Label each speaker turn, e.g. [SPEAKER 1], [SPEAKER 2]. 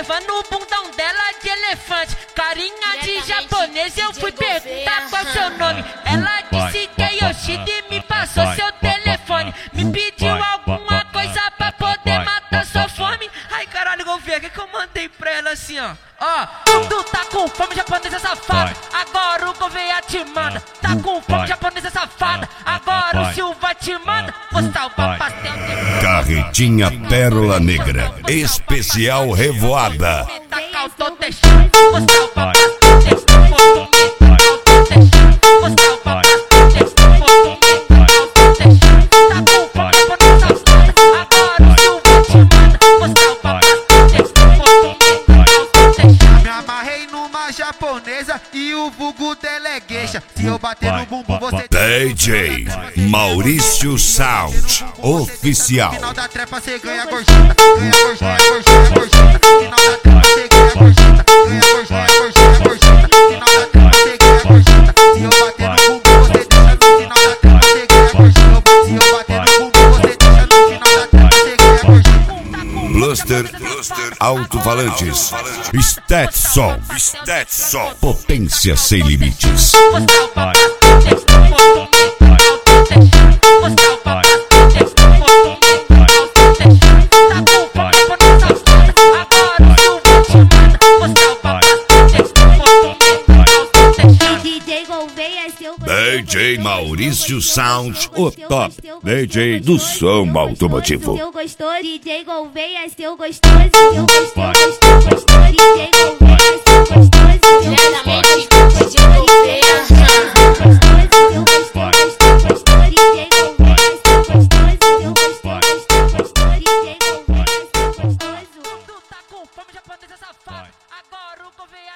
[SPEAKER 1] observando o bundão dela de elefante. Carinha de japonês, eu fui perguntar qual seu nome. Ela disse que é Yoshida e me passou seu telefone. Me pediu alguma coisa pra poder matar sua fome. Ai caralho, vou ver o que eu mandei pra ela assim, ó. Ó, tu tá com fome, japonesa safada. Agora o Gouveia te manda. Tá com fome, japonesa safada. Agora o Silva te manda. Vou salvar pastel de...
[SPEAKER 2] Carretinha Pérola Negra, especial Revoada.
[SPEAKER 3] Japonesa e o vulgo delegueixa. Se eu bater no bumbum, você
[SPEAKER 2] DJ Maurício Sound Oficial.
[SPEAKER 3] No final da trepa cê ganha gorjeta. Ganha gorjeta, gorjeta, gorjeta. No final da trepa cê ganha gorjeta. Ganha gorjeta, gorjeta, gorjeta. No final da trepa cê ganha gorjeta. Se eu bater no bumbum, você deixa. No final da trepa cê ganha gorjeta. Se eu bater no bumbum, você deixa. No final da trepa cê ganha gorjeta.
[SPEAKER 2] Bluster Alto-Falantes, Stetson, potência sem limites. DJ Maurício Sound, o top DJ do som automotivo.
[SPEAKER 4] Eu gostou, DJ Gouveia, seu gostoso, eu gostou, DJ Gouveia, seu gostoso,
[SPEAKER 5] Diretamente DJ Gouveia.
[SPEAKER 1] Japonesa safada, agora o Gouveia